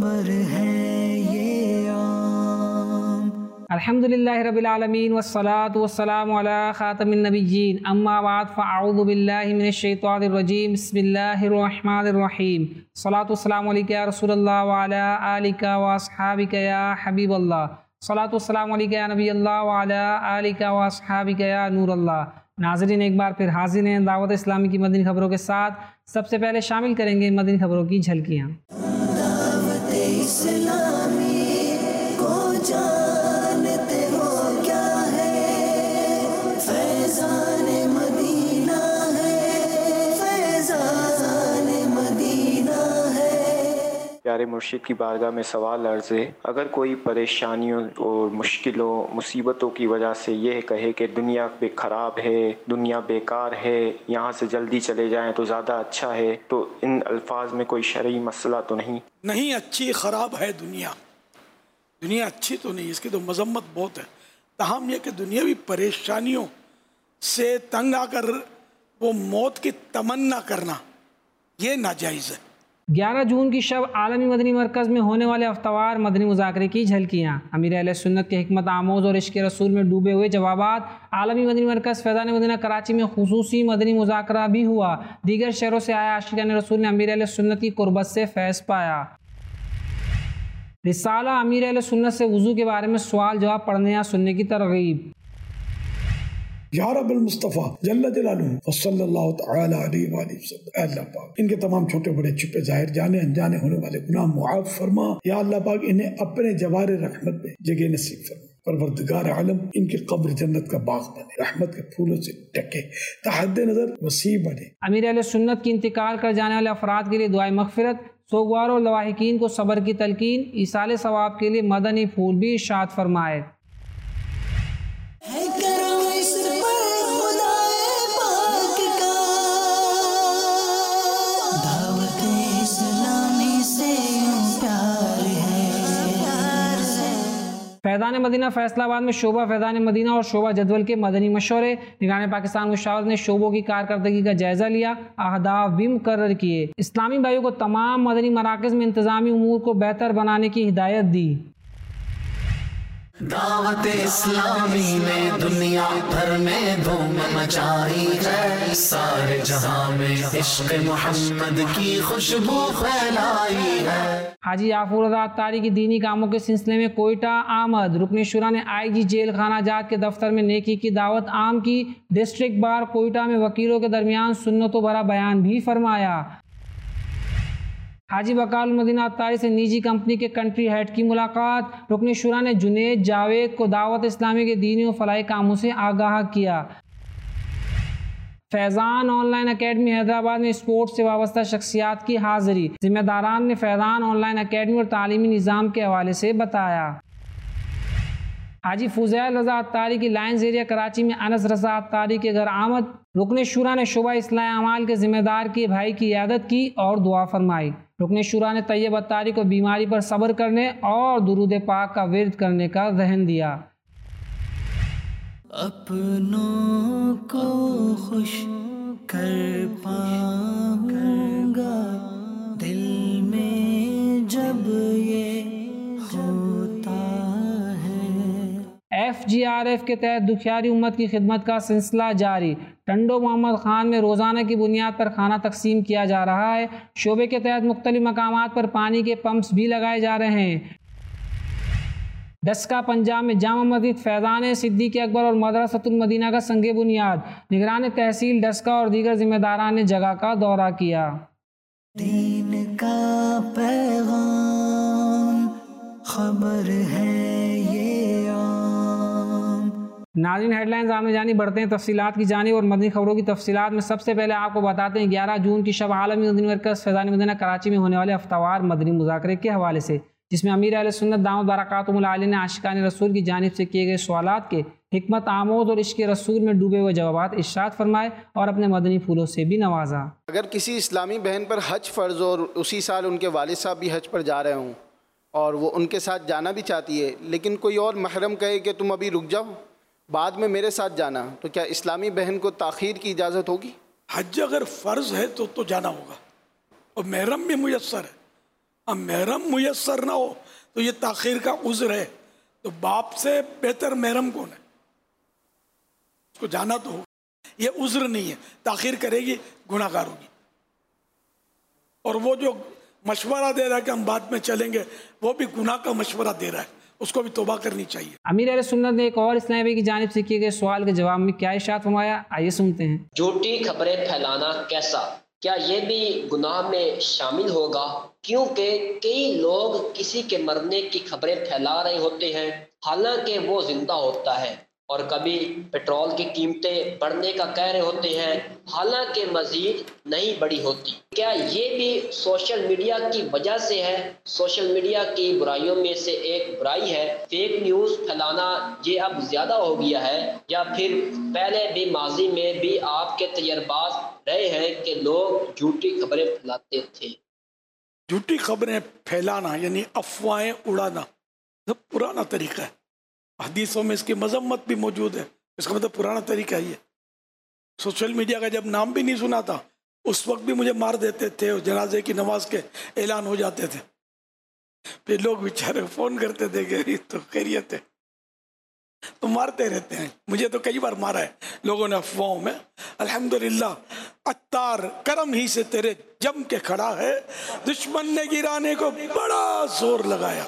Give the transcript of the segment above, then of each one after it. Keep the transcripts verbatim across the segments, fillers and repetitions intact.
خبر ہے یہ عام۔ الحمدللہ رب العالمین والصلاة والسلام علی خاتم النبیین، اما بعد فاعوذ باللہ من الشیطان الرجیم، بسم اللہ الرحمن الرحیم۔ صلاۃ والسلام علیکہ یا رسول اللہ وعلی آلکہ واصحابکہ یا حبیب اللہ، صلاۃ والسلام علیکہ یا نبی اللہ وعلی آلکہ واصحابکہ یا نور اللہ۔ ناظرین، ایک بار پھر حاضر ہیں دعوت اسلامی کی مدنی خبروں کے ساتھ۔ سب سے پہلے شامل کریں گے مدنی خبروں کی جھلکیاں۔ دعوت اسلامی کو جانتے ہو کیا ہے، فیضان مدینہ ہے، فیضان مدینہ ہے۔ پیارے مرشد کی بارگاہ میں سوال عرض ہے، اگر کوئی پریشانیوں اور مشکلوں مصیبتوں کی وجہ سے یہ کہے کہ دنیا بے خراب ہے، دنیا بیکار ہے، یہاں سے جلدی چلے جائیں تو زیادہ اچھا ہے، تو ان الفاظ میں کوئی شرعی مسئلہ تو نہیں؟ نہیں، اچھی خراب ہے دنیا، دنیا اچھی تو نہیں، اس کی تو مذمت بہت ہے۔ تاہم یہ کہ دنیاوی پریشانیوں سے تنگ آ کر وہ موت کی تمنا کرنا یہ ناجائز ہے۔ گیارہ جون کی شب عالمی مدنی مرکز میں ہونے والے ہفتہ مدنی مذاکرے کی جھلکیاں۔ امیر اہل سنت کے حکمت آموز اور عشق رسول میں ڈوبے ہوئے جوابات۔ عالمی مدنی مرکز فیضان مدینہ کراچی میں خصوصی مدنی مذاکرہ بھی ہوا۔ دیگر شہروں سے آیا عاشقان رسول نے امیر اہل سنت کی قربت سے فیض پایا۔ رسالہ امیر اہل سنت سے وضو کے بارے میں سوال جواب پڑھنے یا سننے کی ترغیب۔ یا رب المصطفیٰ جل جلالہ وصلی اللہ تعالی علیہ وآلہ وسلم، اے اللہ پاک ان کے تمام چھوٹے بڑے چھپے ظاہر جانے انجانے ہونے والے گناہ معاف فرما۔ یا اللہ پاک انہیں اپنے جوار رحمت میں جگہ نصیب فرما۔ پروردگار عالم ان کی قبر جنت کا باغ بنے، رحمت کے پھولوں سے ڈھکے، تحد نظر وسیع بنے۔ امیر اہل سنت کی انتقال کر جانے والے افراد کے لیے دعائے مغفرت، سوگوار اور لواحقین کو صبر کی تلقین، ایصال ثواب کے لیے مدنی پھول بھی ارشاد فرمائے۔ فیضان مدینہ فیصل آباد میں شعبہ فیضان مدینہ اور شعبہ جدول کے مدنی مشورے۔ نگران پاکستان مشاورت نے شعبوں کی کارکردگی کا جائزہ لیا، اہداف بھی مقرر کیے۔ اسلامی بھائیوں کو تمام مدنی مراکز میں انتظامی امور کو بہتر بنانے کی ہدایت دی۔ دعوت اسلامی نے دنیا بھر میں دھوم مچائی ہے، سارے جہاں میں عشق محمد کی خوشبو پھیلائی ہے۔ حاجی یعفور رضا عطاری کی دینی کاموں کے سلسلے میں کوئٹہ آمد۔ رکن شورا نے آئی جی جیل خانہ جات کے دفتر میں نیکی کی دعوت عام کی۔ ڈسٹرکٹ بار کوئٹہ میں وکیلوں کے درمیان سنت و برا بیان بھی فرمایا۔ حاجی بقال المدینہ عطاری سے نیجی کمپنی کے کنٹری ہیڈ کی ملاقات۔ رکن شورا نے جنید جاوید کو دعوت اسلامی کے دینی و فلاحی کاموں سے آگاہ کیا۔ Faizan online academy Hyderabad میں اسپورٹس سے وابستہ شخصیات کی حاضری۔ ذمہ داران نے فیضان آن لائن اکیڈمی اور تعلیمی نظام کے حوالے سے بتایا۔ حاجی فضیل رضا عطاری کی لائنز ایریا کراچی میں انس رضا عطاری کے گھر آمد۔ رکن شورا نے شعبہ اصلاح اعمال کے ذمہ دار کے بھائی کی عیادت کی اور دعا فرمائی۔ رکن شورا نے طیب عطاری کو بیماری پر صبر کرنے اور درود پاک کا ورد کرنے کا ذہن دیا۔ اپنوں کو خوش کر پاؤں گا دل میں جب یہ ہوتا ہے۔ ایف جی آر ایف کے تحت دکھیاری امت کی خدمت کا سلسلہ جاری۔ ٹنڈو محمد خان میں روزانہ کی بنیاد پر کھانا تقسیم کیا جا رہا ہے۔ شعبے کے تحت مختلف مقامات پر پانی کے پمپس بھی لگائے جا رہے ہیں۔ ڈسکا پنجاب میں جامع مسجد فیضان صدیق اکبر اور مدرسۃ المدینہ کا سنگ بنیاد۔ نگران تحصیل ڈسکا اور دیگر ذمہ داران نے جگہ کا دورہ کیا۔ دین کا پیغام خبر ہے یہ عام۔ ناظرین، ہیڈ لائنز آنے جانی بڑھتے ہیں تفصیلات کی جانب اور مدنی خبروں کی تفصیلات میں سب سے پہلے آپ کو بتاتے ہیں گیارہ جون کی شب عالمی مدنی مرکز فیضان مدینہ کراچی میں ہونے والے ہفتہ وار مدنی مذاکرے کے حوالے سے، جس میں امیر اہل سنت دامت برکاتہم العالیہ نے عاشقان رسول کی جانب سے کیے گئے سوالات کے حکمت آموز اور عشق رسول میں ڈوبے ہوئے جوابات ارشاد فرمائے اور اپنے مدنی پھولوں سے بھی نوازا۔ اگر کسی اسلامی بہن پر حج فرض اور اسی سال ان کے والد صاحب بھی حج پر جا رہے ہوں اور وہ ان کے ساتھ جانا بھی چاہتی ہے، لیکن کوئی اور محرم کہے کہ تم ابھی رک جاؤ، بعد میں میرے ساتھ جانا، تو کیا اسلامی بہن کو تاخیر کی اجازت ہوگی؟ حج اگر فرض ہے تو تو جانا ہوگا اور محرم بھی میسر ہے، اب محرم میسر نہ ہو تو یہ تاخیر کا عذر ہے، تو باپ سے بہتر محرم کون ہے؟ اس کو جانا تو ہو، یہ عذر نہیں ہے، تاخیر کرے گی گناہ گار ہوگی۔ اور وہ جو مشورہ دے رہا ہے کہ ہم بعد میں چلیں گے، وہ بھی گناہ کا مشورہ دے رہا ہے، اس کو بھی توبہ کرنی چاہیے۔ امیر اہل سنت نے ایک اور اسلامی بھائی کی جانب سے کیے گئے سوال کے جواب میں کیا ارشاد فرمایا، آئیے سنتے ہیں۔ جھوٹی خبریں پھیلانا کیسا، کیا یہ بھی گناہ میں شامل ہوگا؟ کیونکہ کئی لوگ کسی کے مرنے کی خبریں پھیلا رہے ہوتے ہیں حالانکہ وہ زندہ ہوتا ہے، اور کبھی پیٹرول کی قیمتیں بڑھنے کا کہہ رہے ہوتے ہیں حالانکہ مزید نہیں بڑھی ہوتی۔ کیا یہ بھی سوشل میڈیا کی وجہ سے ہے؟ سوشل میڈیا کی برائیوں میں سے ایک برائی ہے فیک نیوز پھیلانا، یہ اب زیادہ ہو گیا ہے، یا پھر پہلے بھی ماضی میں بھی آپ کے تجربات رہے ہیں کہ لوگ جھوٹی خبریں پھیلاتے تھے؟ جھوٹی خبریں پھیلانا یعنی افواہیں اڑانا سب پرانا طریقہ ہے، حدیثوں میں اس کی مذمت بھی موجود ہے، اس کا مطلب پرانا طریقہ ہی ہے۔ سوشل میڈیا کا جب نام بھی نہیں سنا تھا اس وقت بھی مجھے مار دیتے تھے، اور جنازے کی نماز کے اعلان ہو جاتے تھے، پھر لوگ بیچارے فون کرتے تھے کہ تو خیریت ہے، تو مارتے رہتے ہیں۔ مجھے تو کئی بار مارا ہے لوگوں نے افواہوں میں۔ الحمدللہ عطار کرم ہی سے تیرے جم کے کھڑا ہے، دشمن نے گرانے کو بڑا زور لگایا۔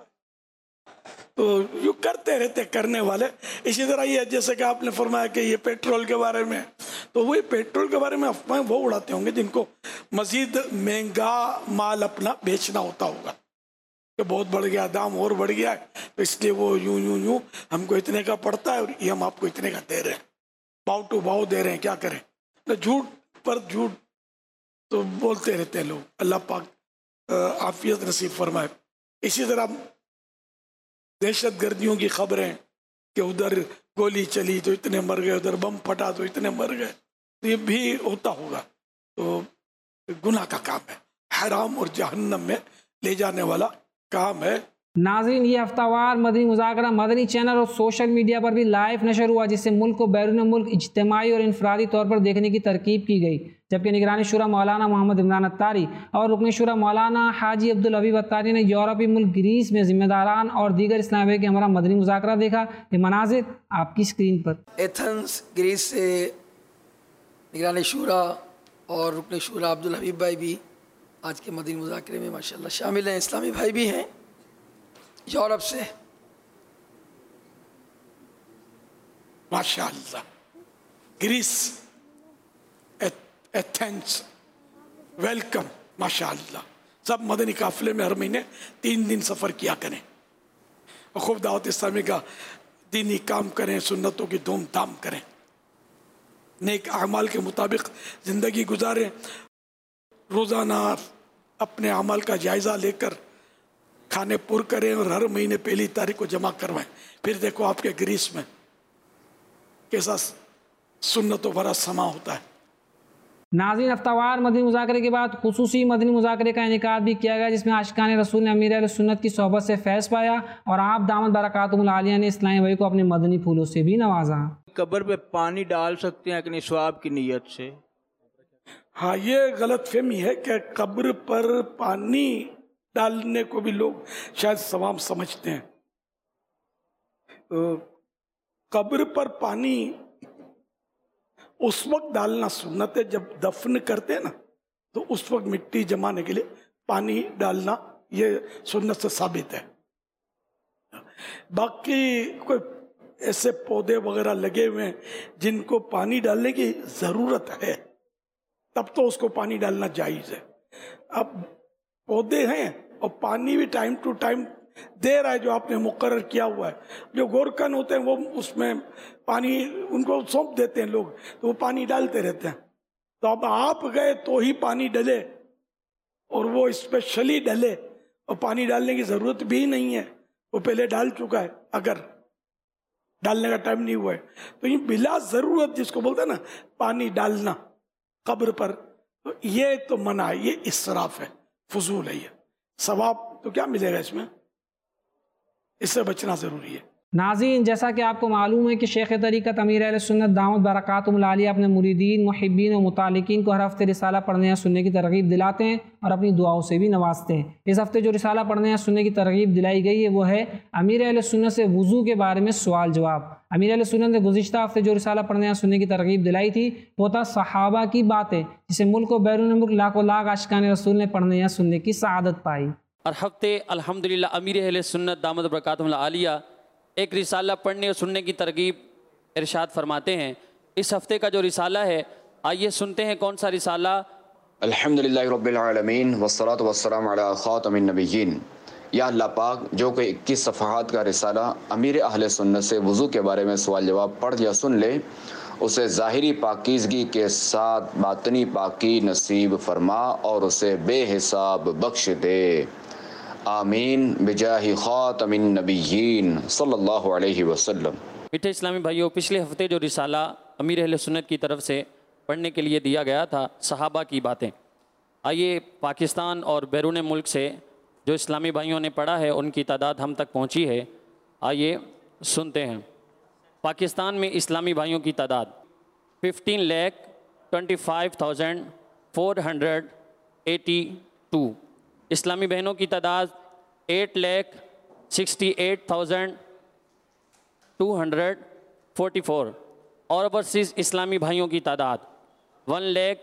تو یوں کرتے رہتے کرنے والے۔ اسی طرح یہ جیسے کہ آپ نے فرمایا کہ یہ پیٹرول کے بارے میں، تو وہی پیٹرول کے بارے میں افواہیں وہ اڑاتے ہوں گے جن کو مزید مہنگا مال اپنا بیچنا ہوتا ہوگا کہ بہت بڑھ گیا، دام اور بڑھ گیا ہے، تو اس لیے وہ یوں یوں یوں ہم کو اتنے کا پڑتا ہے اور یہ ہم آپ کو اتنے کا دے رہے ہیں، باؤ ٹو باؤ دے رہے ہیں، کیا کریں؟ جھوٹ پر جھوٹ تو بولتے رہتے ہیں لوگ، اللہ پاک عافیت نصیب فرمائے۔ اسی طرح دہشت گردیوں کی خبریں کہ ادھر گولی چلی تو اتنے مر گئے، ادھر بم پھٹا تو اتنے مر گئے، تو یہ بھی ہوتا ہوگا، تو گناہ کا کام ہے، حرام اور جہنم میں لے جانے والا کام ہے۔ ناظرین، یہ ہفتہ وار مدنی مذاکرہ مدنی چینل اور سوشل میڈیا پر بھی لائیو نشر ہوا، جس سے ملک و بیرون ملک اجتماعی اور انفرادی طور پر دیکھنے کی ترکیب کی گئی، جبکہ نگران شورا مولانا محمد عمران اتاری اور رکن شورا مولانا حاجی عبدالحبیب اتاری نے یورپی ملک گریس میں ذمہ داران اور دیگر اسلامی بھائی کے ہمراہ مدنی مذاکرہ دیکھا۔ یہ مناظر آپ کی اسکرین پر۔ ایتھنز گریس سے نگران شورا اور رکن شورا عبدالحبیب بھائی بھی آج کے مدنی مذاکرے میں ماشاءاللہ شامل ہیں، اسلامی بھائی بھی ہیں یورپ سے۔ ماشاءاللہ گریس، ایتھنز، ویلکم، ماشاءاللہ۔ سب مدنی قافلے میں ہر مہینے تین دن سفر کیا کریں اور خوب دعوت اسلامی کا دینی کام کریں، سنتوں کی دھوم دھام کریں، نیک اعمال کے مطابق زندگی گزاریں، روزانہ اپنے اعمال کا جائزہ لے کر کھانے پر کریں اور ہر مہینے پہلی تاریخ کو جمع کروائیں۔ پھر دیکھو آپ کے گریس میں کیسا سنتوں بھرا سما ہوتا ہے۔ ناظرین، ہفتہ وار مدنی مذاکرے کے بعد خصوصی مدنی مذاکرے کا انعقاد بھی کیا گیا، جس میں عاشقان رسول نے امیر اہل سنت کی صحبت سے فیض پایا اور آپ دامت برکاتہم العالیہ نے اسلامی بھائی کو اپنے مدنی پھولوں سے بھی نوازا۔ قبر پہ پانی ڈال سکتے ہیں کہ نہیں ثواب کی نیت سے؟ ہاں، یہ غلط فہمی ہے کہ قبر پر پانی ڈالنے کو بھی لوگ شاید ثواب سمجھتے ہیں۔ قبر پر پانی اس وقت ڈالنا سنت ہے جب دفن کرتے ہیں نا، تو اس وقت مٹی جمانے کے لیے پانی ڈالنا یہ سنت سے ثابت ہے۔ باقی کوئی ایسے پودے وغیرہ لگے ہوئے ہیں جن کو پانی ڈالنے کی ضرورت ہے، تب تو اس کو پانی ڈالنا جائز ہے۔ اب پودے ہیں اور پانی بھی ٹائم ٹو ٹائم دے رہا ہے جو آپ نے مقرر کیا ہوا ہے، جو گورکن ہوتے ہیں وہ اس میں پانی ان کو سونپ دیتے ہیں لوگ، تو وہ پانی ڈالتے رہتے ہیں۔ تو اب آپ گئے تو ہی پانی ڈلے اور وہ اسپیشلی ڈلے، اور پانی ڈالنے کی ضرورت بھی نہیں ہے، وہ پہلے ڈال چکا ہے، اگر ڈالنے کا ٹائم نہیں ہوا ہے تو یہ بلا ضرورت جس کو بولتے ہیں نا پانی ڈالنا قبر پر، تو یہ تو منع ہے، یہ اسراف ہے، فضول ہے۔ یہ ثواب تو کیا ملے گا اس میں؟ اس سے بچنا ضروری ہے۔ ناظرین، جیسا کہ آپ کو معلوم ہے کہ شیخ طریقت امیر اہل سنت دامت برکاتہم العالیہ اپنے مریدین، محبین و متعلقین کو ہر ہفتے رسالہ پڑھنے یا سننے کی ترغیب دلاتے ہیں اور اپنی دعاؤں سے بھی نوازتے ہیں۔ اس ہفتے جو رسالہ پڑھنے یا سننے کی ترغیب دلائی گئی ہے وہ ہے امیر اہل سنت سے وضو کے بارے میں سوال جواب۔ امیر اہل سنت نے گزشتہ ہفتے جو رسالہ پڑھنے یا سننے کی ترغیب دلائی تھی وہ تھا صحابہ کی باتیں، جسے ملک و بیرون ملک لاکھوں لاکھ عاشقان رسول نے پڑھنے یا سننے کی سعادت پائی۔ اور ہفتے الحمدللہ امیر اہل سنت دامت برکاتہم العالیہ ایک رسالہ پڑھنے اور سننے کی ترغیب ارشاد فرماتے ہیں۔ اس ہفتے کا جو رسالہ ہے آئیے سنتے ہیں کون سا رسالہ۔ الحمدللہ رب العالمین والصلاة والسلام علی خاتم النبیین۔ یا اللہ پاک، جو کہ اکیس صفحات کا رسالہ امیر اہل سنت سے وضو کے بارے میں سوال جواب پڑھ یا سن لے، اسے ظاہری پاکیزگی کے ساتھ باطنی پاکی نصیب فرما اور اسے بے حساب بخش دے، آمین بجاہ خاتم النبیین صلی اللہ علیہ وسلم۔ میٹھے اسلامی بھائیوں، پچھلے ہفتے جو رسالہ امیر اہل سنت کی طرف سے پڑھنے کے لیے دیا گیا تھا صحابہ کی باتیں، آئیے پاکستان اور بیرون ملک سے جو اسلامی بھائیوں نے پڑھا ہے ان کی تعداد ہم تک پہنچی ہے، آئیے سنتے ہیں۔ پاکستان میں اسلامی بھائیوں کی تعداد fifteen lakh twenty five thousand four hundred eighty two, اسلامی بہنوں کی تعداد eight lakh sixty eight thousand two hundred forty four, اور اوورسیز اسلامی بھائیوں کی تعداد one lakh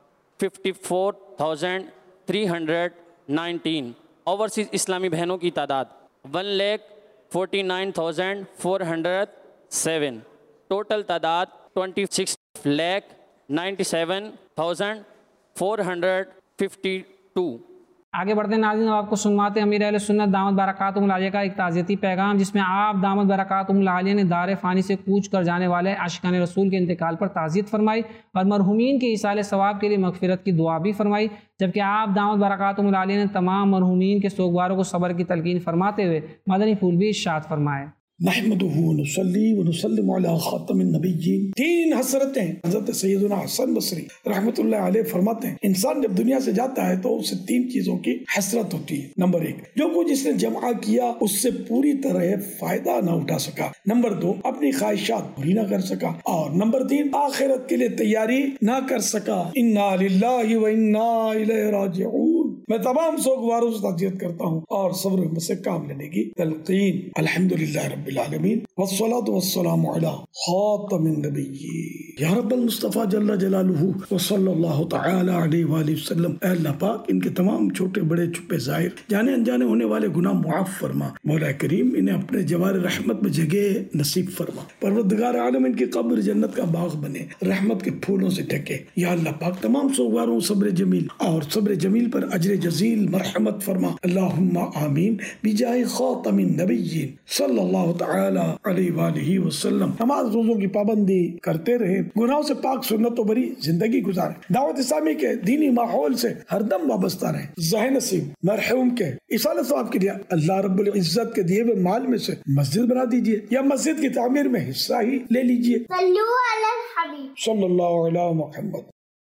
fifty four thousand three hundred nineteen, overseas اسلامی بہنوں کی تعداد one lakh forty nine thousand four hundred seven, total تعداد twenty six lakh ninety seven thousand four hundred fifty two. آگے بڑھتے ہیں ناظرین، آپ کو سنواتے ہیں امیر اہل سنت دامت برکاتہم العالیہ کا ایک تعزیتی پیغام، جس میں آپ دامت برکاتہم العالیہ نے دار فانی سے کوچ کر جانے والے عاشقان رسول کے انتقال پر تعزیت فرمائی اور مرحومین کے ایصال ثواب کے لیے مغفرت کی دعا بھی فرمائی، جبکہ آپ دامت برکاتہم العالیہ نے تمام مرحومین کے سوگواروں کو صبر کی تلقین فرماتے ہوئے مدنی پھول بھی ارشاد فرمائے۔ نحمدہ ونصلی ونسلم علی خاتم النبیین۔ تین حسرتیں حضرت سیدنا حسن بصری رحمۃ اللہ علیہ فرماتے ہیں، انسان جب دنیا سے جاتا ہے تو اسے تین چیزوں کی حسرت ہوتی ہے۔ نمبر ایک، جو کچھ اس نے جمع کیا اس سے پوری طرح فائدہ نہ اٹھا سکا۔ نمبر دو، اپنی خواہشات پوری نہ کر سکا۔ اور نمبر تین، آخرت کے لیے تیاری نہ کر سکا۔ انا للہ و انا الیہ راجعون۔ میں تمام سوگواروں سے تعزیت کرتا ہوں اور صبر و ہمت سے کام لینے کی تلقین۔ الحمدللہ رب العالمین والصلاة والسلام علی خاتم النبیین۔ یا رب المصطفیٰ جل جلالہ وصلی اللہ تعالی علیہ وآلہ وسلم، اے اللہ پاک ان کے تمام چھوٹے بڑے چھپے ظاہر جانے انجانے ہونے والے گناہ معاف فرما۔ مولا کریم انہیں اپنے جوار رحمت میں جگہ نصیب فرما۔ پروردگار عالم ان کی قبر جنت کا باغ بنے، رحمت کے پھولوں سے ڈھکے۔ یا اللہ پاک تمام سوگواروں صبر جمیل اور صبر جمیل پر اجر جزیل مرحمت فرما۔ اللہم آمین بجاہ خاتم النبیین صلی اللہ تعالی علیہ وآلہ وسلم۔ نماز روزوں کی پابندی کرتے رہے، گناہوں سے پاک سنت و بری زندگی گزارے، دعوت اسلامی کے دینی ماحول سے ہر دم وابستہ رہیں۔ ذہن نصیب مرحوم کے ایصال ثواب کے لیے اللہ رب العزت کے دیے ہوئے مال میں سے مسجد بنا دیجئے یا مسجد کی تعمیر میں حصہ ہی لے لیجئے۔ صلو علی الحبیب صلی اللہ علی محمد۔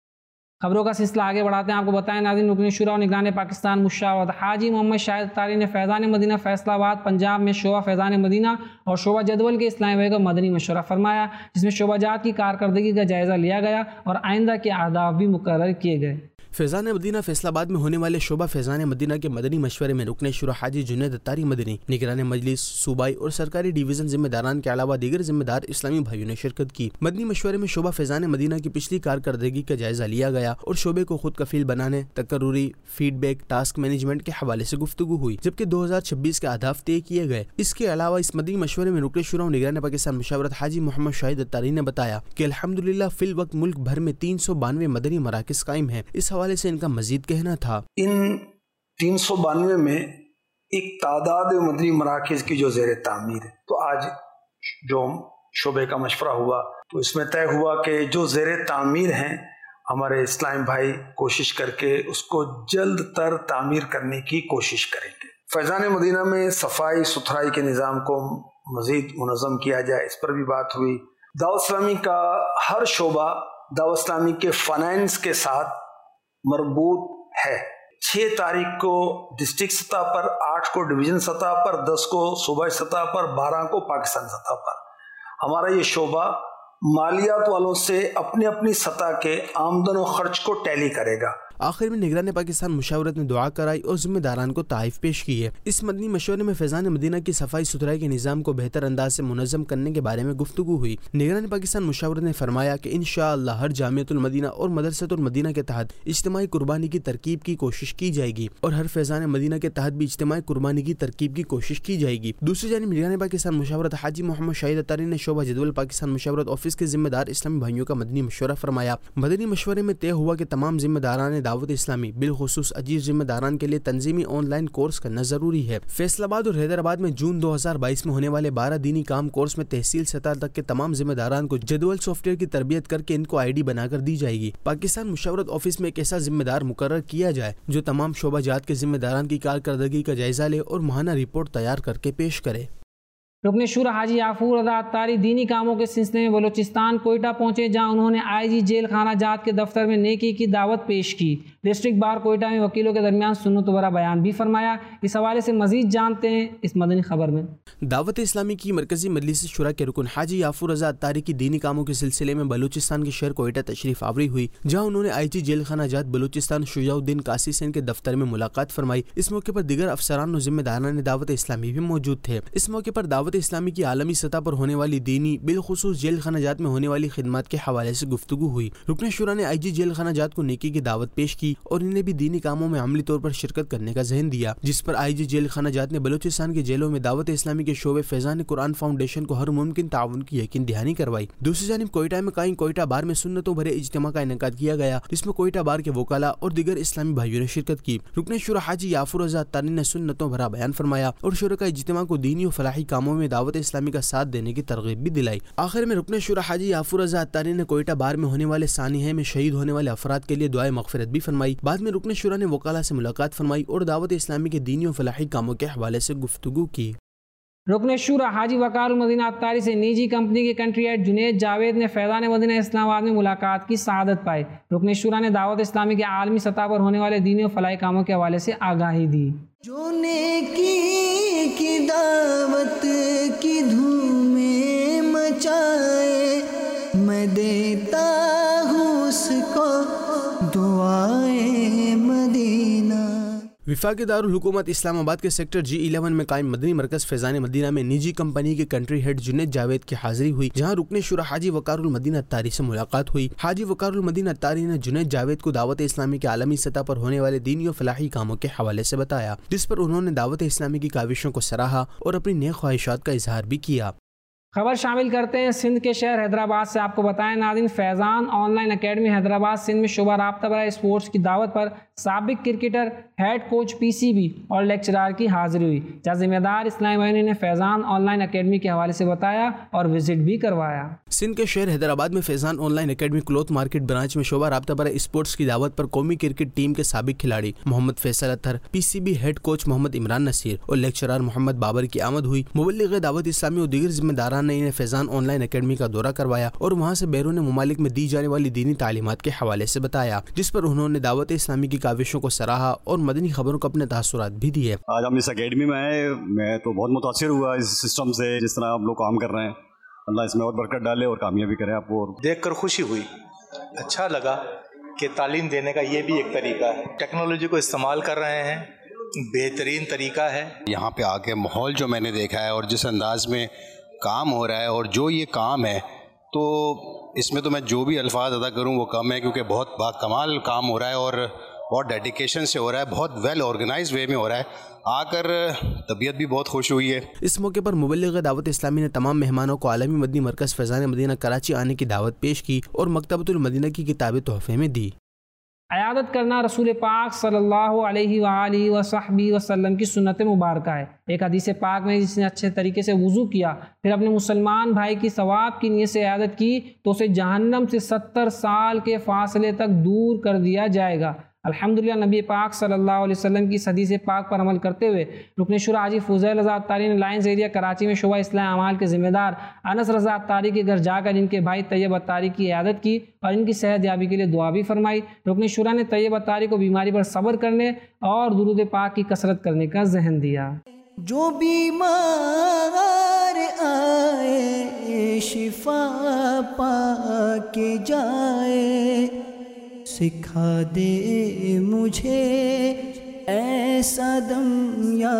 خبروں کا سلسلہ آگے بڑھاتے ہیں، آپ کو بتائیں ناظرین، رکن شورا و نگران پاکستان مشاورت حاجی محمد شاہد اتاری نے فیضان مدینہ فیصل آباد پنجاب میں شعبہ فیضان مدینہ اور شعبہ جدول کے اسلامی بھائی کو مدنی مشورہ فرمایا، جس میں شعبہ جات کی کارکردگی کا جائزہ لیا گیا اور آئندہ کے اہداف بھی مقرر کیے گئے۔ فیضان مدینہ فیصل آباد میں ہونے والے شعبہ فیضان مدینہ کے مدنی مشورے میں رکن شورا حاجی جنید اتاری مدنی، نگران مجلس، صوبائی اور سرکاری ڈویژن ذمہ داران کے علاوہ دیگر ذمہ دار اسلامی بھائیوں نے شرکت کی۔ مدنی مشورے میں شعبہ فیضان مدینہ کی پچھلی کارکردگی کا جائزہ لیا گیا اور شعبے کو خود کفیل بنانے، تقرری، فیڈ بیک، ٹاسک مینجمنٹ کے حوالے سے گفتگو ہوئی، جبکہ دو ہزار چھبیس کے اہداف طے کیے گئے۔ اس کے علاوہ اس مدنی مشورے میں رکن شورا و نگران پاکستان مشاورت حاجی محمد شاہد اتاری نے بتایا کہ الحمدللہ فی الوقت ملک بھر میں تین سو بانوے مدنی مراکز قائم ہیں۔ اس حوالے سے ان کا مزید کہنا تھا، ان تین سو بانوے میں ایک تعداد مدنی مراکز کی جو زیر تعمیر ہے، تو آج جو شعبے کا مشورہ ہوا تو اس میں طے ہوا کہ جو زیر تعمیر ہیں ہمارے اسلام بھائی کوشش کر کے اس کو جلد تر تعمیر کرنے کی کوشش کریں گے۔ فیضان مدینہ میں صفائی ستھرائی کے نظام کو مزید منظم کیا جائے، اس پر بھی بات ہوئی۔ دعوت اسلامی کا ہر شعبہ دعوت اسلامی کے فائنانس کے ساتھ مربوط ہے، छः तारीख को डिस्ट्रिक्ट सतह पर, आठ को डिवीज़न सतह पर, दस को सूबाई सतह पर, बारह को पाकिस्तान सतह पर हमारा ये शोबा मालियात वालों से अपनी अपनी सतह के आमदन और खर्च को टैली करेगा। आखिर में निगरान पाकिस्तान मुशावरत ने दुआ कराई और जिम्मेदारान को तारीफ पेश की है। इस मदनी मशवरे में फैज़ान मदीना की सफाई सुथराई के निज़ाम को बेहतर अंदाज से मुनज़्ज़म करने के बारे में गुफ्तगू हुई। निगरान पाकिस्तान मुशावरत ने फरमाया कि इंशाअल्लाह हर जामियतुल मदीना और मदरसतुल मदीना के तहत इज्तिमाई कुर्बानी की तरकीब की कोशिश की जाएगी और हर फैज़ान मदीना के तहत भी इज्तिमाई कुर्बानी की तरकीब की कोशिश की जाएगी। दूसरी जानिब निगरान पाकिस्तान मुशावरत हाजी मोहम्मद शाहिद अत्तारी ने शोबा जदवल पाकिस्तान मुशावरत ऑफिस के जिम्मेदार इस्लामी भाइयों का मदनी मशवरा फरमाया। मदनी मशवरे में तय हुआ कि तमाम जिम्मेदारान ने दावत इस्लामी बिलखुसूस अजीज जिम्मेदारान के लिए तंजीमी ऑनलाइन कोर्स करना जरूरी है। फैसलाबाद और हैदराबाद में जून दो हजार बाईस में होने वाले बारह दीनी काम कोर्स में तहसील सतह तक के तमाम जिम्मेदारान को जदवल सॉफ्टवेयर की तरबियत करके इनको आईडी बनाकर दी जाएगी। पाकिस्तान मुशावरत ऑफिस में एक ऐसा जिम्मेदार मुकर्रर किया जाए जो तमाम शोबा जात के जिम्मेदारान की कारकर्दगी का जायजा ले और माहाना रिपोर्ट तैयार करके पेश करे। रुकन शुरा हाजी याफूर रज़ा अत्तारी दीनी कामों के सिलसिले में बलूचिस्तान कोयटा पहुंचे, जहां उन्होंने आईजी जेल खाना जात के दफ्तर में नेकी की दावत पेश की। डिस्ट्रिक्ट बार कोयटा में वकीलों के दरमियान सुन्नत भरा बयान भी फरमाया। इस हवाले से मजीद जानते हैं इस मदनी खबर में। दावत इस्लामी की मरकजी मजलिस शुरा के रुकन हाजी याफूर रज़ा अत्तारी की दीनी कामों के सिलसिले में बलूचिस्तान के शहर कोयटा तशरीफ आवरी हुई, जहाँ उन्होंने आई जी जेल खाना जात बलूचिस्तान शुजाउद्दीन कासी सेन के दफ्तर में मुलाकात फरमाई। इस मौके पर दीगर अफसरान और जिम्मेदारान दावत इस्लामी भी मौजूद थे। इस मौके पर दावत इस्लामी की आलमी सतह पर होने वाली दीनी बिलखुसूस जेल खाना जात में होने वाली खिदमत के हवाले से गुफ्तगू हुई। रुकन शुरा ने आई जी जेल खाना जात को नेकी की दावत पेश की और इन्हें भी दीनी कामों में अमली तौर पर शिरकत करने का ज़हन दिया, जिस पर आई जी जेल खाना जात ने बलूचिस्तान के जेलों में दावत इस्लामी के शोबे फैज़ान कुरान फाउंडेशन को हर मुमकिन ताउन की यकीन दहानी करवाई। दूसरी जानिब कोयटा में कायम कोयटा बार में सुन्नतों भरे इज्तिमा का इनेकाद किया गया, जिसमें कोयटा बार के वकाला और दीगर इस्लामी भाइयों ने शिरकत की। रुकन शुरा हाजी याफूर रज़ा अत्तारी ने सुन्नतों भरा बयान फरमाया और शुरा का इज्तिमा को दीनी और फलाही कामों में दावत इस्लामी का साथ देने की तरगीब भी दिलाई। आखिर में रुकन शुरा हाजी याफूर रज़ा अत्तारी ने कोयटा बार में होने वाले सानिहे में शहीद होने वाले अफराद के लिए दुआए मगफिरत भी फरमाई। बाद में रुकन शुरा ने वकाला से मुलाकात फरमाई और दावत इस्लामी के दीनी और फलाही कामों के हवाले से गुफ्तगू की। रुकन शुरा हाजी वकार मदीना अत्तारी से निजी कंपनी के कंट्री हेड जुनेद जावेद ने फैज़ान मदीना इस्लामाबाद में मुलाकात की सआदत पाई। रुकन शुरा ने दावत इस्लामी के आलमी सतह पर होने वाले दीनी और फलाही कामों के हवाले से आगाही दी। जो नेकी की दावत की धूमें मचाए, मैं देता हूँ उसको दुआए मदीना। विफाक़ी दारुल हुकूमत इस्लामाबाद के सेक्टर जी इलेवन में कायम मदनी मरकज़ फैज़ान मदीना में निजी कंपनी के कंट्री हेड जुनेद जावेद की हाजिरी हुई, जहां रुकन शुरा हाजी वकारुल मदीना अत्तारी से मुलाकात हुई। हाजी वकारुल मदीना अत्तारी ने जुनेद जावेद को दावत इस्लामी के आलमी सतह पर होने वाले दीनी और फलाही कामों के हवाले से बताया, जिस पर उन्होंने दावत इस्लामी की काविशों को सराहा और अपनी नेक ख्वाहिशात का इजहार भी किया। खबर शामिल करते हैं सिंध के शहर हैदराबाद से। आपको बताएं नाज़रीन, फैज़ान ऑनलाइन एकेडमी हैदराबाद सिंध में शोबा राब्ता बराए स्पोर्ट्स की दावत पर साबिक क्रिकेटर, हेड कोच पीसीबी और लेक्चरार की हाजिरी हुई, जहाँ जिम्मेदार इस्लामी भाइयों ने फैज़ान ऑनलाइन एकेडमी के हवाले से बताया और विजिट भी करवाया। सिंध के शहर हैदराबाद में Faizan online academy cloth market branch में शोबा राब्ता बराए स्पोर्ट्स की दावत पर कौमी क्रिकेट टीम के साबिक खिलाड़ी Mohammad Faisal Attar, PCB head coach Mohammad Imran Naseer और लेक्चरार मोहम्मद बाबर की आमद हुई। मुबल्लिग दावत इस्लामी और दीगर जिम्मेदारान ने इन्हें फैज़ान ऑनलाइन एकेडमी का दौरा करवाया और वहाँ से बैरून मुमालिक में दी जाने वाली दीनी तालीमात के हवाले से बताया, जिस पर उन्होंने दावत इस्लामी की काविशों को सराहा और मदनी खबरों को अपने तासुरात भी दिए। आज हम इस एकेडमी में आए, मैं तो बहुत मुतासिर हुआ इस सिस्टम से, जिस तरह आप लोग काम कर रहे हैं। अल्लाह इसमें और बरकत डाले और कामयाबी करे आपको। देख कर खुशी हुई, अच्छा लगा कि तालीम देने का ये भी एक तरीका है। टेक्नोलॉजी को इस्तेमाल कर रहे हैं, बेहतरीन तरीका है। यहाँ पे आके माहौल जो मैंने देखा है और जिस अंदाज में काम हो रहा है और जो ये काम है, तो इसमें तो मैं जो भी अल्फाज अदा करूँ वो कम है, क्योंकि बहुत बाकमाल काम हो रहा है और बहुत डेडिकेशन से हो रहा है, बहुत वेल ऑर्गेनाइज्ड वे में हो रहा है। आकर तबीयत भी बहुत खुश हुई है। इस मौके पर मुबल्लिग दावत इस्लामी ने तमाम मेहमानों को आलमी मदनी मरकज़ फैज़ान मदीना कराची आने की दावत पेश की और मकतबतुल मदीना की किताबें तोहफे में दी। अयादत करना रसूल पाक सल्लल्लाहु अलैहि वालिहि वसहबिहि वसल्लम की सुन्नत मुबारक है। एक हदीस पाक में जिसने अच्छे तरीके से वुज़ू किया, फिर अपने मुसलमान भाई की सवाब की नीयत से अयादत की, तो उसे जहन्नम से सत्तर साल के फासले तक दूर कर दिया जाएगा। الحمدللہ نبی پاک صلی اللہ علیہ وسلم کی حدیث پاک پر عمل کرتے ہوئے رکن شورا حاجی فضیل رضا اتاری نے لائنز ایریا کراچی میں شعبہ اصلاح اعمال کے ذمہ دار انس رضا اتاری کے گھر جا کر ان کے بھائی طیب اتاری کی عیادت کی اور ان کی صحت یابی کے لیے دعا بھی فرمائی۔ رکن شورا نے طیب اتاری کو بیماری پر صبر کرنے اور درود پاک کی کثرت کرنے کا ذہن دیا۔ جو بیمار آئے شفا پا کے جائے، سکھا دے مجھے ایسا دم یا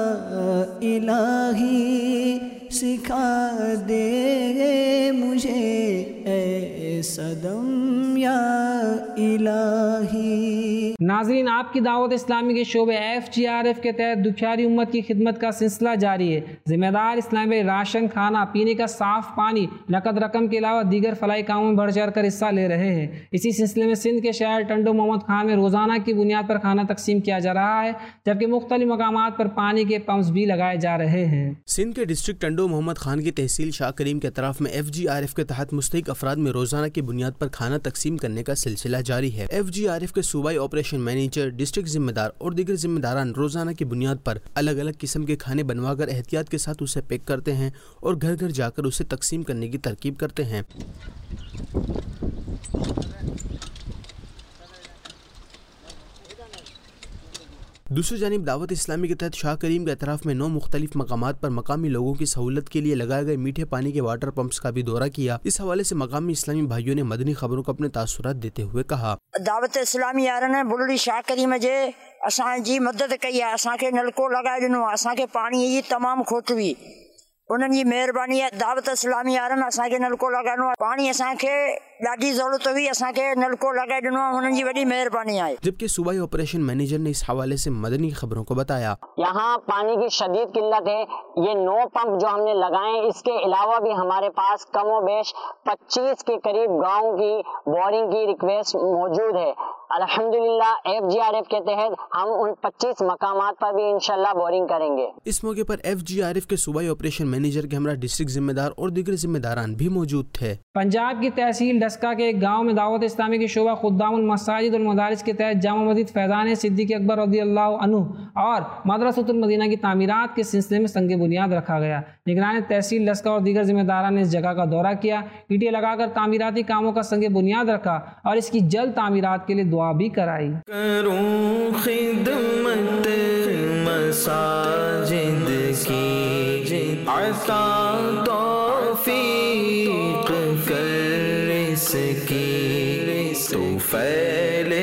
الہی، سکھا دے مجھے ایسا دم یا الہی۔ ناظرین، آپ کی دعوت اسلامی کے شعبے ایف جی آر ایف کے تحت دکھیاری امت کی خدمت کا سلسلہ جاری ہے۔ ذمہ دار اسلامی راشن، کھانا پینے کا صاف پانی، نقد رقم کے علاوہ دیگر فلاحی کاموں میں بڑھ چڑھ کر حصہ لے رہے ہیں۔ اسی سلسلے میں سندھ کے شہر ٹنڈو محمد خان میں روزانہ کی بنیاد پر کھانا تقسیم کیا جا رہا ہے، جبکہ مختلف مقامات پر پانی کے پمپس بھی لگائے جا رہے ہیں۔ سندھ کے ڈسٹرکٹ ٹنڈو محمد خان کی تحصیل شاہ کریم کے اطراف میں ایف جی آر ایف کے تحت مستحق افراد میں روزانہ کی بنیاد پر کھانا تقسیم کرنے کا سلسلہ جاری ہے۔ ایف جی آر ایف کے صوبائی آپریشن مینیجر، ڈسٹرکٹ ذمہ دار اور دیگر ذمہ داران روزانہ کی بنیاد پر الگ الگ قسم کے کھانے بنوا کر احتیاط کے ساتھ اسے پیک کرتے ہیں اور گھر گھر جا کر اسے تقسیم کرنے کی ترکیب کرتے ہیں۔ دوسری جانب دعوت اسلامی کے تحت شاہ کریم کے اطراف میں نو مختلف مقامات پر مقامی لوگوں کی سہولت کے لیے لگائے گئے میٹھے پانی کے واٹر پمپس کا بھی دورہ کیا۔ اس حوالے سے مقامی اسلامی بھائیوں نے مدنی خبروں کو اپنے تاثرات دیتے ہوئے کہا، دعوت اسلامی یارن بلڈی شاہ کریم جے اسان جی مدد کئی ہے، اسان کے نلکو لگائے ڈنو، اسان کے پانی جی تمام کھوتوی، انہن جی مہربانی ہے۔ دعوت اسلامی یارن اسان کے نلکو لگائنو، پانی اسان کے ڈاڈی ضرورت ہوئی، اسان کے نلکو لگائے ڈنو، انہن جی بڑی مہربانی ہے۔ جبکہ صوبائی آپریشن مینیجر نے اس حوالے سے مدنی خبروں کو بتایا، یہاں پانی کی شدید قلت ہے۔ یہ نو پمپ جو ہم نے لگائے، اس کے علاوہ بھی ہمارے پاس کم و بیش پچیس کے قریب گاؤں کی بورنگ کی ریکویسٹ موجود ہے۔ الحمدللہ ایف جی آر ایف کے تحت ہم ان پچیس مقامات پر بھی انشاءاللہ بورنگ کریں گے۔ اس موقع پر ایف جی آر ایف کے صوبائی آپریشن مینیجر کے ہمراہ ڈسٹرکٹ ذمہ دار اور دیگر ذمہ داران بھی موجود تھے۔ پنجاب کی تحصیل ڈسکا کے ایک گاؤں میں دعوت اسلامی کے شعبہ خدام المساجد والمدارس کے تحت جامع مسجد فیضان صدیق اکبر رضی اللہ عنہ اور مدرسۃ المدینہ کی تعمیرات کے سلسلے میں سنگ بنیاد رکھا گیا۔ نگران تحصیل ڈسکا اور دیگر ذمہ داران نے اس جگہ کا دورہ کیا، اینٹیں لگا کر تعمیراتی کاموں کا سنگ بنیاد رکھا اور اس کی جلد تعمیرات کے لیے دعا بھی کرائی۔ کروں خدمت مساجد کی، عطا توفیق کر اس کی، تو پھیلے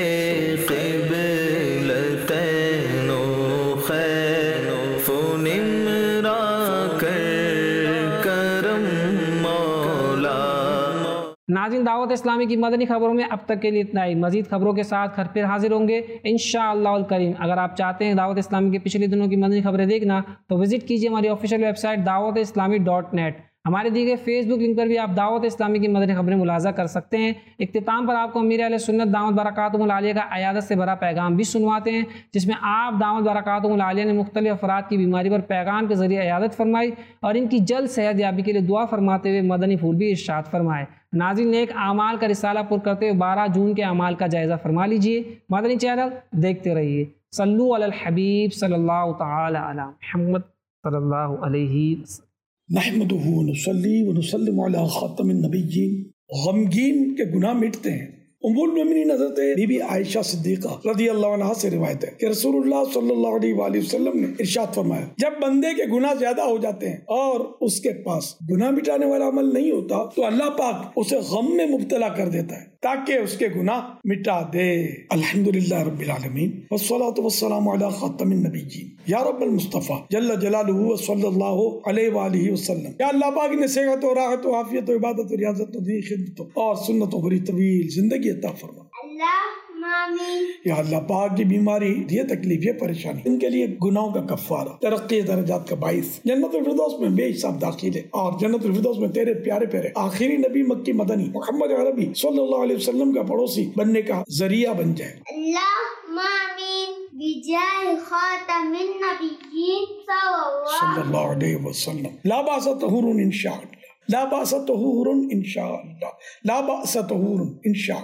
قبلتین و خیف و نمرا کر کرم مولا۔ ناظرین، دعوت اسلامی کی مدنی خبروں میں اب تک کے لیے اتنا ہی۔ مزید خبروں کے ساتھ گھر پھر حاضر ہوں گے انشاءاللہ الکریم۔ اگر آپ چاہتے ہیں دعوت اسلامی کے پچھلے دنوں کی مدنی خبریں دیکھنا تو وزٹ کیجیے ہماری آفیشیل ویب سائٹ دعوت اسلامی ڈاٹ نیٹ۔ ہمارے دیے گئے فیس بک لنک پر بھی آپ دعوت اسلامی کی مدنی خبریں ملاحظہ کر سکتے ہیں۔ اختتام پر آپ کو امیر اہل سنت دعوت برکاتہم العالیہ کا عیادت سے بھرا پیغام بھی سنواتے ہیں، جس میں آپ دعوت برکاتہم العالیہ نے مختلف افراد کی بیماری پر پیغام کے ذریعے عیادت فرمائی اور ان کی جلد صحت یابی کے لیے دعا فرماتے ہوئے مدنی پھول بھی ارشاد فرمائے۔ ناظرین، نیک اعمال کا رسالہ پر کرتے ہوئے بارہ جون کے اعمال کا جائزہ فرما لیجئے۔ مدنی چینل دیکھتے رہیے۔ صلو علی الحبیب صلی اللہ تعالی علی محمد صلی اللہ علیہ وسلم۔ نحمدہ ونصلی ونسلم علی خاتم النبیین۔ غمگین کے گناہ مٹتے ہیں۔ ام المؤمنین حضرت بی بی عائشہ صدیقہ رضی اللہ عنہا سے روایت ہے کہ رسول اللہ صلی اللہ علیہ وآلہ وسلم نے ارشاد فرمایا، جب بندے کے گناہ زیادہ ہو جاتے ہیں اور اس کے پاس گناہ مٹانے والا عمل نہیں ہوتا تو اللہ پاک اسے غم میں مبتلا کر دیتا ہے تاکہ اس کے گناہ مٹا دے۔ الحمدللہ رب العالمین والصلاة والسلام علی خاتم النبیین۔ یا رب المصطفیٰ جل جلالہ صلی اللہ علیہ وآلہ وسلم، یا اللہ پاک نے صحت و راحت و عافیت و عبادت و ریاضت و دین خدمت اور سنت و بری طویل زندگی عطا فرما۔ یا اللہ پاک، یہ بیماری، یہ تکلیف، یہ پریشانی، ان کے لیے گناہوں کا کفارہ، ترقی درجات کا باعث، جنت الفردوس میں بے حساب داخل ہے اور جنت الفردوس میں تیرے پیارے پیارے آخری نبی مکی مدنی محمد عربی صلی اللہ علیہ وسلم کا پڑوسی بننے کا ذریعہ بن جائے۔ اللہم آمین بجاہ خاتم النبیین صلی اللہ علیہ وسلم۔ لا باس طہور انشاءاللہ، لا باس طہور انشاءاللہ، لا باس طہور انشاءاللہ۔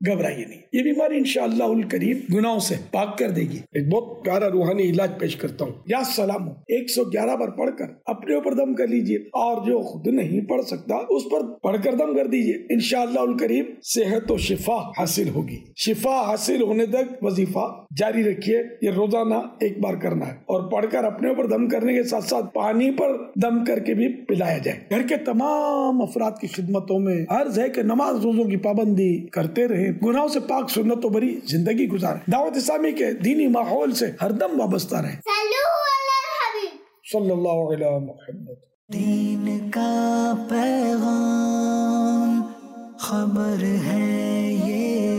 گھبرائیے نہیں. یہ بیماری انشاءاللہ الکریم گناہوں سے پاک کر دے گی. ایک بہت پیارا روحانی علاج پیش کرتا ہوں. یا سلام ایک سو گیارہ بار پڑھ کر اپنے اوپر دم کر لیجئے, اور جو خود نہیں پڑھ سکتا اس پر پڑھ کر دم کر دیجئے. انشاءاللہ الکریم صحت و شفا حاصل ہوگی. شفا حاصل ہونے تک وظیفہ جاری رکھیے. یہ روزانہ ایک بار کرنا ہے, اور پڑھ کر اپنے اوپر دم کرنے کے ساتھ ساتھ پانی پر دم کر کے بھی پلایا جائے. گھر کے تمام افراد کی خدمتوں میں عرض ہے کہ نماز روزوں کی پابندی کرتے رہیں, گناہوں سے پاک سنت و بری زندگی گزاریں, دعوت اسلامی کے دینی ماحول سے ہر دم وابستہ رہیں. صلی اللہ علیہ محمد. دین کا پیغام خبر ہے یہ